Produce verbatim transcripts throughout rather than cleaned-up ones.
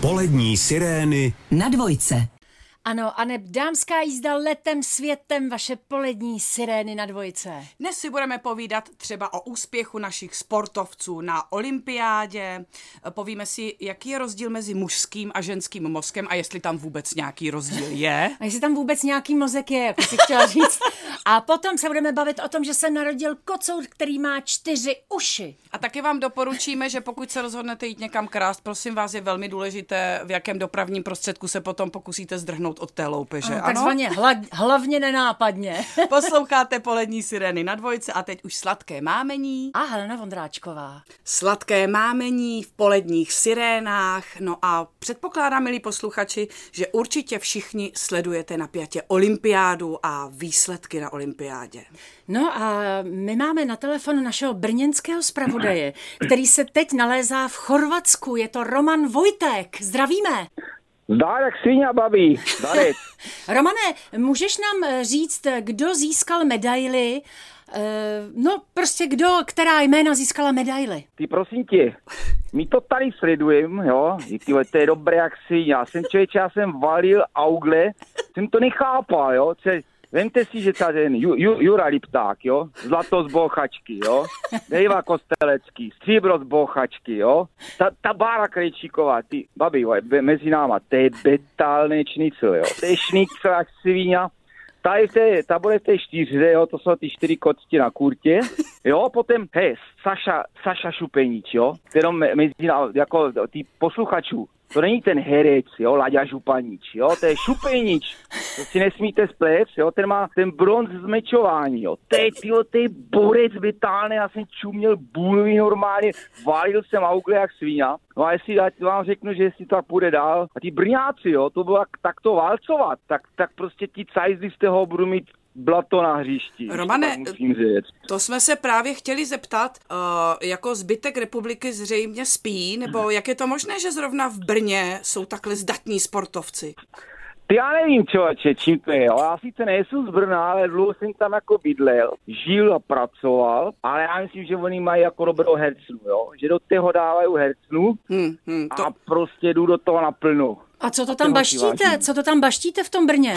Polední sirény na dvojce. Ano, a neb dámská jízda letem světem, vaše polední sirény na dvojce. Dnes si budeme povídat třeba o úspěchu našich sportovců na olympiádě. Povíme si, jaký je rozdíl mezi mužským a ženským mozkem a jestli tam vůbec nějaký rozdíl je. A jestli tam vůbec nějaký mozek je, jako si chtěla říct. A potom se budeme bavit o tom, že se narodil kocour, který má čtyři uši. A taky vám doporučíme, že pokud se rozhodnete jít někam krást, prosím vás, je velmi důležité, v jakém dopravním prostředku se potom pokusíte zdrhnout od té loupeže. Ano, takzvaně hla, hlavně nenápadně. Posloucháte Polední sirény na dvojce a teď už sladké mámení. A Helena Vondráčková. Sladké mámení v poledních sirénách. No a předpokládám, milí posluchači, že určitě všichni sledujete napjatě olympiádu a výsledky na olympiádě. No a my máme na telefonu našeho brněnského zpravodaje, který se teď nalézá v Chorvatsku. Je to Roman Vojtek. Zdravíme. Zdárek, svině, babí. Zdárek. Romane, můžeš nám říct, kdo získal medaily? No, prostě kdo, která jména získala medaily? Ty prosím tě, my to tady sledujeme, jo, tyhle, to je dobré jak svině. Já jsem člověče, já jsem valil augle, jsem to nechápal, jo, Če, vemte si, že ten Ju, Ju, Jura Lipták, jo, zlato z Bochačky, jo, Dejva Kostelecký, stříbro z Bochačky, jo, ta, ta Bára Krejčíková, ty, babi, mezi náma, to je betálný šnicl, jo, to je šnicl jak svině. Ta, té, ta bude v té čtyřce, jo, to jsou ty čtyři kocti na kurtě, jo, potom, hej, Saša, Saša Šupenič, jo, kterou mezi, jako ty posluchačů, to není ten herec, jo, Láďa Županič, jo, to je Šupenič, to si nesmíte splést, jo, ten má ten bronz z mečování, jo, to je, tyjo, to je borec vitálný, já jsem čuměl bůlvý normálně, valil jsem augle jak svině, no a jestli já vám řeknu, že jestli to tak půjde dál, a ty Brňáci, jo, to bylo takto válcovat, tak, tak prostě ti cajzdy z toho budou mít blato na hřišti. Romane, to jsme se právě chtěli zeptat, uh, jako zbytek republiky zřejmě spí, nebo jak je to možné, že zrovna v Brně jsou takhle zdatní sportovci? Ty já nevím, člověče, čím to je. Já sice nejsem z Brna, ale dlouho jsem tam jako bydlel, žil a pracoval, ale já myslím, že oni mají jako dobrou hercnu, jo? Že do toho dávají hercnu hmm, hmm, to... a prostě jdu do toho naplno. A co to tam baštíte? Co to tam baštíte v tom Brně?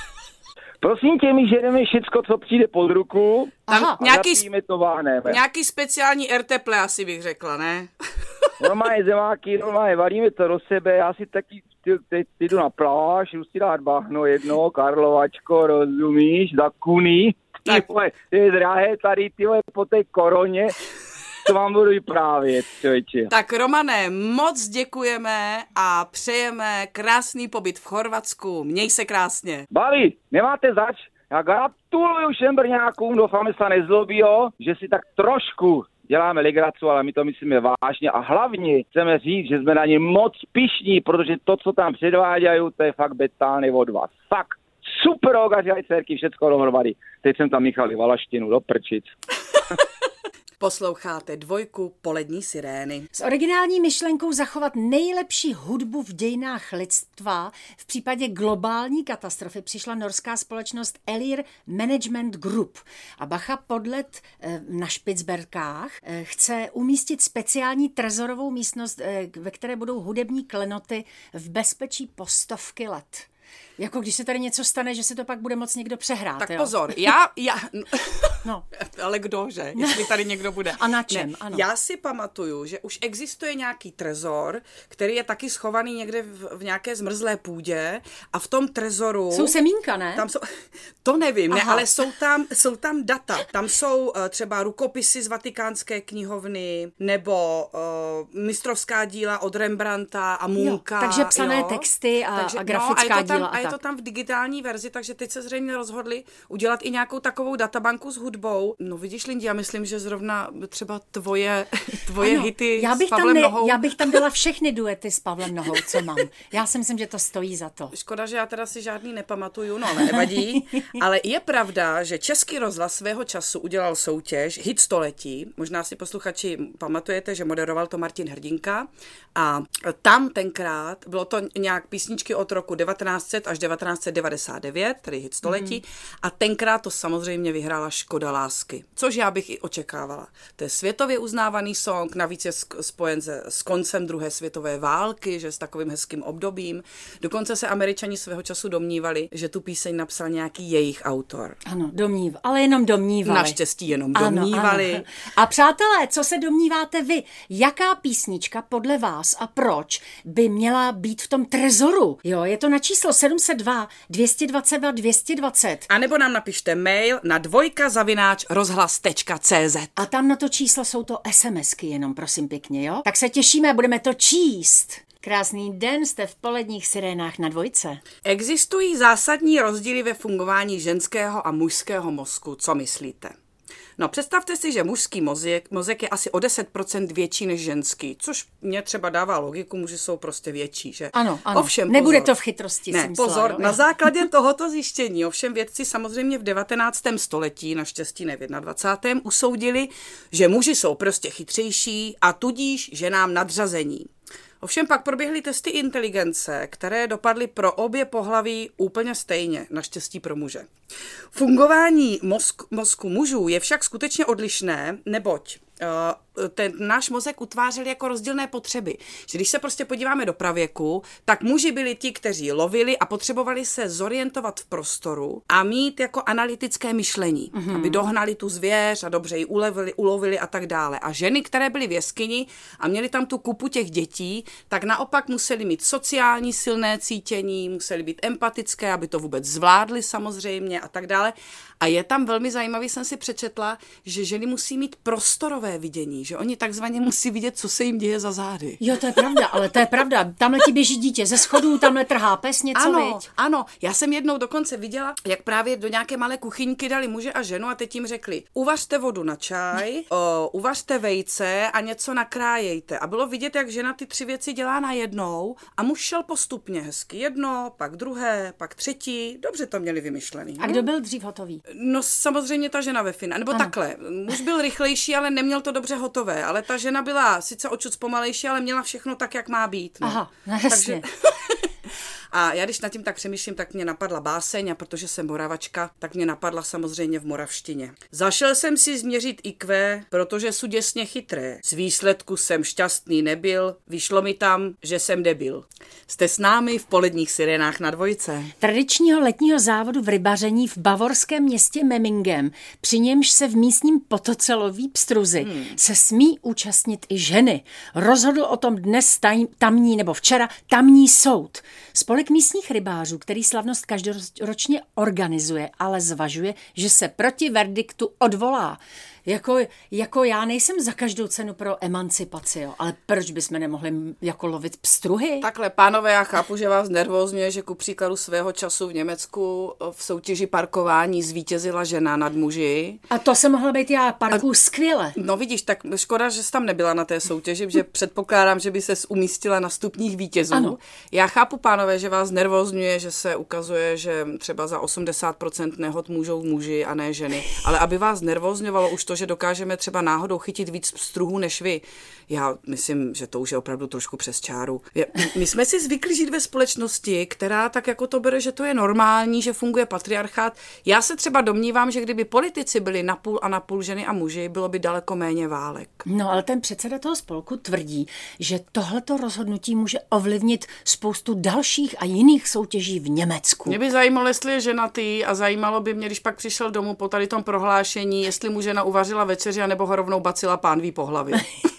Prosím tě, my žereme všecko, co přijde pod ruku. Aha, a nějaký, to váhneme. Nějaký speciální erteple, asi bych řekla, ne? Normálně zemáky, normálně varíme to do sebe, já si taky teď jdu na pláž, jdu si dát bahno jedno, Karlovačko, rozumíš, za kuny. Tak. Ty je drahé tady, ty po té koroně, to vám budu vyprávět, člověče. Tak Romane, moc děkujeme a přejeme krásný pobyt v Chorvatsku. Měj se krásně. Babi, nemáte zač? Já gratuluju všem Brňákům, doufám, že se nezlobí, jo, že si tak trošku děláme legraci, ale my to myslíme vážně a hlavně chceme říct, že jsme na ně moc pyšní, protože to, co tam předvádějí, to je fakt betálný od vás. Fakt super ogaři, dcerky, všecko dohromady. Teď jsem tam nechali valaštinu do prčic. Posloucháte dvojku Polední sirény. S originální myšlenkou zachovat nejlepší hudbu v dějinách lidstva v případě globální katastrofy přišla norská společnost Elir Management Group. A bacha, podlet na Špicberkách chce umístit speciální trezorovou místnost, ve které budou hudební klenoty v bezpečí po stovky let. Jako když se tady něco stane, že si to pak bude moc někdo přehrát. Tak jo? pozor, já, já, no. ale kdože, jestli tady někdo bude. A na čem, ne, ano. Já si pamatuju, že už existuje nějaký trezor, který je taky schovaný někde v, v nějaké zmrzlé půdě a v tom trezoru... Jsou semínka, ne? Tam jsou, to nevím, ne, ale jsou tam, jsou tam data. Tam jsou uh, třeba rukopisy z Vatikánské knihovny nebo uh, mistrovská díla od Rembrandta a Munka. Jo, takže psané jo. texty a, takže, a grafická no, a díla. A je to tam v digitální verzi, takže teď se zřejmě rozhodli udělat i nějakou takovou databanku s hudbou. No vidíš, Lindi, já myslím, že zrovna třeba tvoje, tvoje ano, hity já bych s Pavlem tam ne, Nohou. Já bych tam dala všechny duety s Pavlem Nohou, co mám. Já si myslím, že to stojí za to. Škoda, že já teda si žádný nepamatuju, no ale nevadí. Ale je pravda, že Český rozhlas svého času udělal soutěž Hit století. Možná si posluchači pamatujete, že moderoval to Martin Hrdinka. A tam tenkrát bylo to nějak písničky od roku devatenáct devatenáct set až devatenáct set devadesát devět, tedy hit století, mm. a tenkrát to samozřejmě vyhrála Škoda lásky, což já bych i očekávala. To je světově uznávaný song, navíc je spojen se, s koncem druhé světové války, že s takovým hezkým obdobím. Dokonce se Američani svého času domnívali, že tu píseň napsal nějaký jejich autor. Ano, domnívali, ale jenom domnívali. Naštěstí jenom domnívali. Ano, ano. A přátelé, co se domníváte vy? Jaká písnička podle vás a proč by měla být v tom trezoru? Jo, je to na číslo sedm set dva, dvě dvacet dva, dvě dvacet. A nebo nám napište mail na dvojka zavináč rozhlas tečka cé zet. A tam na to číslo jsou to SMSky jenom, prosím pěkně, jo? Tak se těšíme a budeme to číst. Krásný den, jste v poledních sirénách na Dvojce. Existují zásadní rozdíly ve fungování ženského a mužského mozku. Co myslíte? No, představte si, že mužský mozek, mozek je asi o deset procent větší než ženský, což mě třeba dává logiku, muži jsou prostě větší, že? Ano, ano. Ovšem, nebude pozor, to v chytrosti. Ne, jsem myslela, pozor, jo? Na základě tohoto zjištění, ovšem vědci samozřejmě v devatenáctém století, naštěstí ne v jednadvacátém usoudili, že muži jsou prostě chytřejší a tudíž ženám nadřazení. Ovšem pak proběhly testy inteligence, které dopadly pro obě pohlaví úplně stejně, naštěstí pro muže. Fungování mozku, mozku mužů je však skutečně odlišné, neboť uh, ten náš mozek utvářel jako rozdílné potřeby. Že když se prostě podíváme do pravěku, tak muži byli ti, kteří lovili a potřebovali se zorientovat v prostoru a mít jako analytické myšlení, mm-hmm. aby dohnali tu zvěř a dobře ji ulovili, ulovili a tak dále. A ženy, které byly v jeskyni a měly tam tu kupu těch dětí, tak naopak museli mít sociální silné cítění, museli být empatické, aby to vůbec zvládli samozřejmě a tak dále. A je tam velmi zajímavý, jsem si přečetla, že ženy musí mít prostorové vidění, že oni takzvaně musí vidět, co se jim děje za zády. Jo, to je pravda, ale to je pravda. Tamhle ti běží dítě ze schodů, tamhle trhá pes, něco, ano, viď? Ano, já jsem jednou dokonce viděla, jak právě do nějaké malé kuchyňky dali muže a ženu a teď jim řekli, uvařte vodu na čaj, o, uvařte vejce a něco nakrájejte. A bylo vidět, jak žena ty tři věci dělá najednou a muž šel postupně hezky. Jedno, pak druhé, pak třetí. Dobře to měli vymyšlený. A kdo byl dřív hotový? No samozřejmě ta žena ve finále, nebo ano. Takhle. Muž byl rychlejší, ale neměl to dobře hotové, ale ta žena byla sice očut zpomalejší, ale měla všechno tak, jak má být. No. Aha, no jasně. Takže... A já když nad tím tak přemýšlím, tak mě napadla báseň a protože jsem Moravačka, tak mě napadla samozřejmě v moravštině. Zašel jsem si změřit í kvé, protože jsou děsně chytré. Z výsledku jsem šťastný nebyl, vyšlo mi tam, že jsem debil. Jste s námi v poledních sirénách na Dvojce. Tradičního letního závodu v rybaření v bavorském městě Memmingen, při němž se v místním potoce loví pstruzy, hmm. se smí účastnit i ženy. Rozhodl o tom dnes taj, tamní nebo včera tamní soud. Spolek místních rybářů, který slavnost každoročně organizuje, ale zvažuje, že se proti verdiktu odvolá. Jako, jako já nejsem za každou cenu pro emancipaci, jo, ale proč bychom nemohli jako lovit pstruhy? Takhle, pánové, já chápu, že vás nervózňuje, že ku příkladu svého času v Německu v soutěži parkování zvítězila žena nad muži. A to se mohla být já, parkuju A, skvěle. No vidíš, tak škoda, že jsi tam nebyla na té soutěži, že předpokládám, že by ses umístila na stupních vítězů. Ano. Já chápu, pánové, že vás nervózňuje, že se ukazuje, že třeba za osmdesát procent nehod můžou muži a ne ženy, ale aby vás nervózňovalo už to, že dokážeme třeba náhodou chytit víc pstruhů než vy. Já myslím, že to už je opravdu trošku přes čáru. My jsme si zvykli žít ve společnosti, která tak jako to bere, že to je normální, že funguje patriarchát. Já se třeba domnívám, že kdyby politici byli napůl a napůl ženy a muži, bylo by daleko méně válek. No ale ten předseda toho spolku tvrdí, že tohleto rozhodnutí může ovlivnit spoustu dalších a jiných soutěží v Německu. Mě by zajímalo, jestli je ženatý a zajímalo by mě, když pak přišel domů po tady tom prohlášení, jestli mu žena uvařila večeři, anebo ho rovnou bacila pánví po hlavě.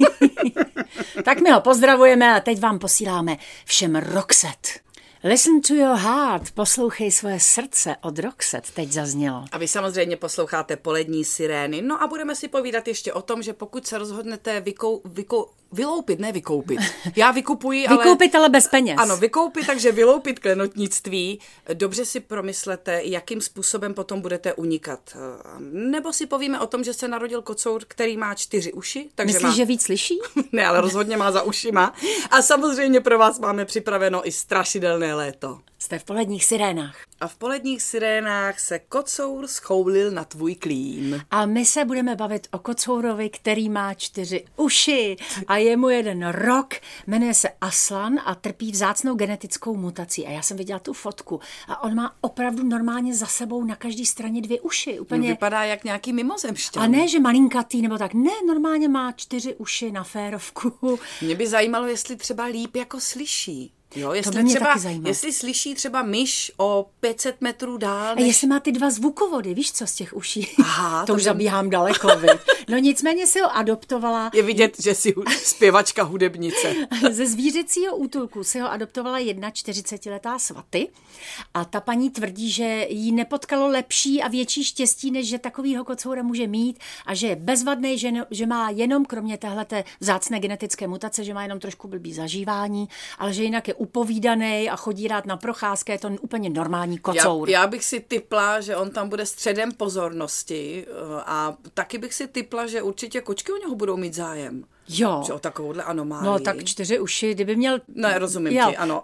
Tak my ho pozdravujeme a teď vám posíláme všem Roxette. Listen to your heart, poslouchej svoje srdce od Roxette, teď zaznělo. A vy samozřejmě posloucháte Polední sirény. No a budeme si povídat ještě o tom, že pokud se rozhodnete vykou, vykou, vyloupit, ne vykoupit. Já vykupuji, ale... Vykoupit, ale bez peněz. Ano, vykoupit, takže vyloupit klenotnictví. Dobře si promyslete, jakým způsobem potom budete unikat. Nebo si povíme o tom, že se narodil kocour, který má čtyři uši. Takže Myslíš, má... že víc slyší? Ne, ale rozhodně má za ušima. A samozřejmě pro vás máme připraveno i strašidelné léto. Jste v Poledních sirénách. A v Poledních sirénách se kocour schoulil na tvůj klín. A my se budeme bavit o kocourovi, který má čtyři uši a je mu jeden rok, jmenuje se Aslan a trpí vzácnou genetickou mutací. A já jsem viděla tu fotku a on má opravdu normálně za sebou na každé straně dvě uši. Úplně... No, vypadá jak nějaký mimozemšťan. A ne, že malinkatý nebo tak. Ne, normálně má čtyři uši na férovku. Mě by zajímalo, jestli třeba líp jako slyší. Jo, jestli, to by mě třeba, taky zajímalo. Jestli slyší třeba myš o pět set metrů dál. Než... A jestli má ty dva zvukovody, víš co z těch uší? Aha, to, to už by... zabíhám daleko, viď? No nicméně si ho adoptovala. Je vidět, že jsi zpěvačka hudebnice. Ze zvířecího útulku si ho adoptovala jedna čtyřicetiletá svaty a ta paní tvrdí, že jí nepotkalo lepší a větší štěstí, než že takovýho kocoura může mít a že je bezvadný, že, ne, že má jenom kromě téhleté vzácné genetické mutace, že má jenom trošku blbý zažívání, ale že jinak je upovídaný a chodí rád na procházky, je to úplně normální kocour. Já, já bych si tipla, že on tam bude středem pozornosti a taky bych si tipla, že určitě kočky o něho budou mít zájem. Jo. Že o takovouhle anomálii. No tak čtyři uši, kdyby měl... Ne, rozumím jo. ti, ano.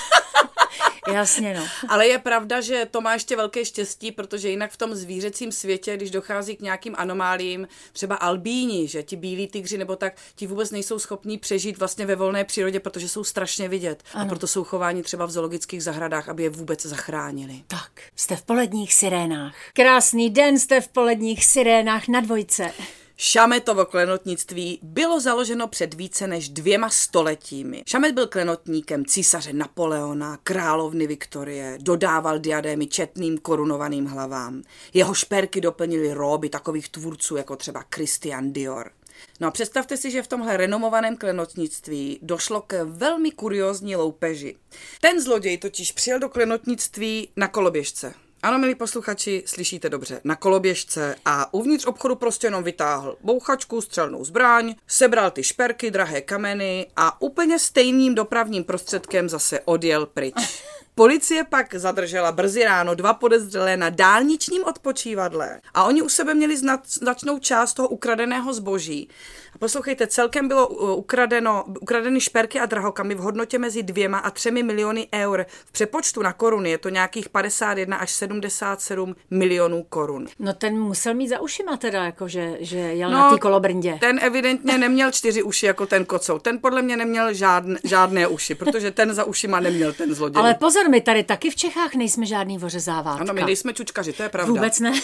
Jasně, no. Ale je pravda, že to má ještě velké štěstí, protože jinak v tom zvířecím světě, když dochází k nějakým anomálím, třeba albíni, že ti bílí tygři nebo tak, ti vůbec nejsou schopní přežít vlastně ve volné přírodě, protože jsou strašně vidět. Ano. A proto jsou chováni třeba v zoologických zahradách, aby je vůbec zachránili. Tak, jste v Poledních sirénách. Krásný den, jste v Poledních sirénách na Dvojce. Šametovo klenotnictví bylo založeno před více než dvěma stoletími. Šamet byl klenotníkem císaře Napoleona, královny Viktorie, dodával diadémy četným korunovaným hlavám. Jeho šperky doplnily róby takových tvůrců jako třeba Christian Dior. No a představte si, že v tomhle renomovaném klenotnictví došlo k velmi kuriózní loupeži. Ten zloděj totiž přijel do klenotnictví na koloběžce. Ano, milí posluchači, slyšíte dobře, na koloběžce a uvnitř obchodu prostě jenom vytáhl bouchačku, střelnou zbraň, sebral ty šperky, drahé kameny a úplně stejným dopravním prostředkem zase odjel pryč. Policie pak zadržela brzy ráno dva podezřelé na dálničním odpočívadle a oni u sebe měli značnou část toho ukradeného zboží. A poslouchejte, celkem bylo ukradeno, ukradeny šperky a drahokamy v hodnotě mezi dvěma a třemi miliony eur. V přepočtu na koruny je to nějakých padesát jedna až sedmdesát sedm milionů korun. No ten musel mít za ušima teda, jako že, že jel no, na té kolobrndě. Ten evidentně neměl čtyři uši jako ten kocour. Ten podle mě neměl žádné, žádné uši, protože ten za ušima neměl ten zloděj. Ale pozor, my tady taky v Čechách nejsme žádný vořezávátka. Ano, my nejsme čučkaři, to je pravda. Vůbec ne.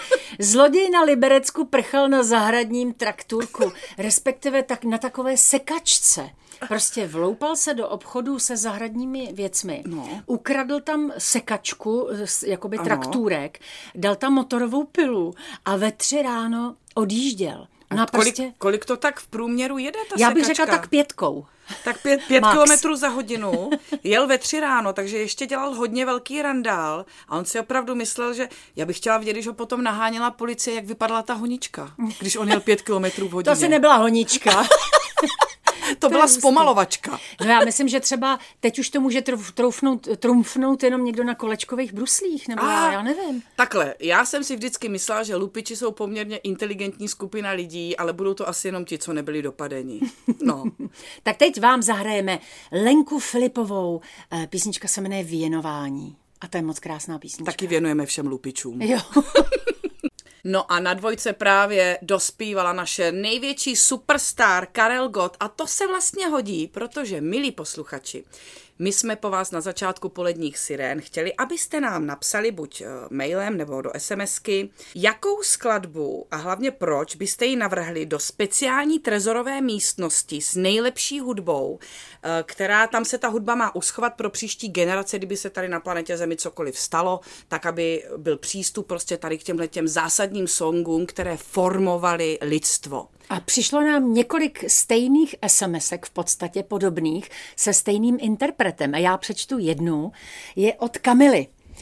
Zloděj na Liberecku prchal na zahradním traktůrku, respektive tak na takové sekačce. Prostě vloupal se do obchodu se zahradními věcmi, no. ukradl tam sekačku, jakoby ano. traktůrek, dal tam motorovou pilu a ve tři ráno odjížděl. No a kolik, prostě... kolik to tak v průměru jede ta Já bych sekačka? řekla tak pětkou. Tak pět, pět kilometrů za hodinu, jel ve tři ráno, takže ještě dělal hodně velký randál a on si opravdu myslel, že já bych chtěla vidět, když ho potom naháněla policie, jak vypadala ta honička, když on jel pět kilometrů v hodině. To asi nebyla honička. To, to byla zpomalovačka. No já myslím, že třeba teď už to může troufnout, trumfnout jenom někdo na kolečkových bruslích, nebo já, já nevím. Takhle, já jsem si vždycky myslela, že lupiči jsou poměrně inteligentní skupina lidí, ale budou to asi jenom ti, co nebyli dopadeni. No. Tak teď vám zahrajeme Lenku Filipovou. Písnička se jmenuje Věnování. A to je moc krásná písnička. Taky věnujeme všem lupičům. Jo. No a na Dvojce právě dospívala naše největší superstar Karel Gott a to se vlastně hodí, protože, milí posluchači, my jsme po vás na začátku Poledních sirén chtěli, abyste nám napsali buď mailem nebo do SMSky, jakou skladbu a hlavně proč byste ji navrhli do speciální trezorové místnosti s nejlepší hudbou, která tam se ta hudba má uschovat pro příští generace, kdyby se tady na planetě Zemi cokoliv stalo, tak aby byl přístup prostě tady k těmhletěm zásadním songům, které formovaly lidstvo. A přišlo nám několik stejných SMSek v podstatě podobných se stejným interpretem. A já přečtu jednu. Je od Kamily.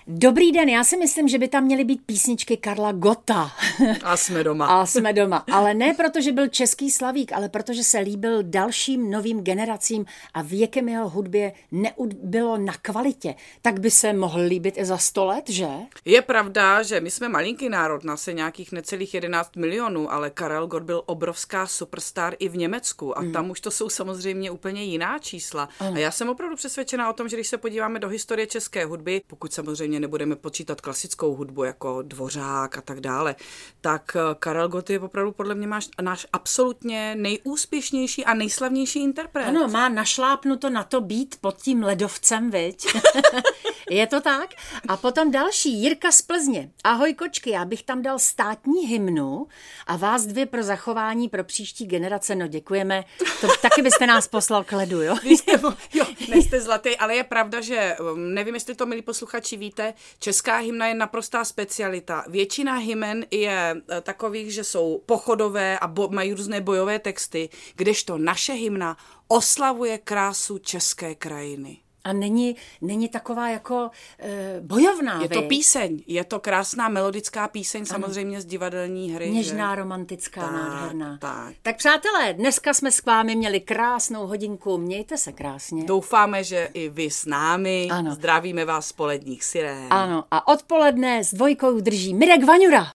Dobrý den, já si myslím, že by tam měly být písničky Karla Gotta. A jsme doma. A jsme doma. Ale ne proto, že byl český slavík, ale protože se líbil dalším novým generacím a věkem jeho hudbě neubylo na kvalitě. Tak by se mohl líbit i za sto let, že? Je pravda, že my jsme malinký národ, nás je nějakých necelých jedenáct milionů, ale Karel Gott byl obrovská superstar i v Německu a mm. tam už to jsou samozřejmě úplně jiná čísla. Ano. A já jsem opravdu přesvědčená o tom, že když se podíváme do historie české hudby, pokud samozřejmě nebudeme počítat klasickou hudbu jako Dvořák a tak dále, tak Karel Gott je opravdu podle mě máš, náš absolutně nejúspěšnější a nejslavnější interpret. Ano, má našlápnuto na to být pod tím ledovcem, viď? Je to tak? A potom další, Jirka z Plzně. Ahoj kočky, já bych tam dal státní hymnu a vás dvě pro zachování pro příští generace. No děkujeme. To taky byste nás poslal k ledu, jo? Vy jste, jo, nejste zlatý, ale je pravda, že nevím, jestli to, milí posluchači, víte, česká hymna je naprostá specialita. Většina hymen je takových, že jsou pochodové a bo, mají různé bojové texty, kdežto naše hymna oslavuje krásu české krajiny. A není, není taková jako e, bojovná, Je vy? to píseň, je to krásná melodická píseň, samozřejmě ano. z divadelní hry. Něžná, že? romantická, tak, nádherná. Tak. tak přátelé, dneska jsme s vámi měli krásnou hodinku, mějte se krásně. Doufáme, že i vy s námi. Ano. Zdravíme vás z poledních sirén. Ano, a odpoledne s dvojkou drží Mirek Vaňura.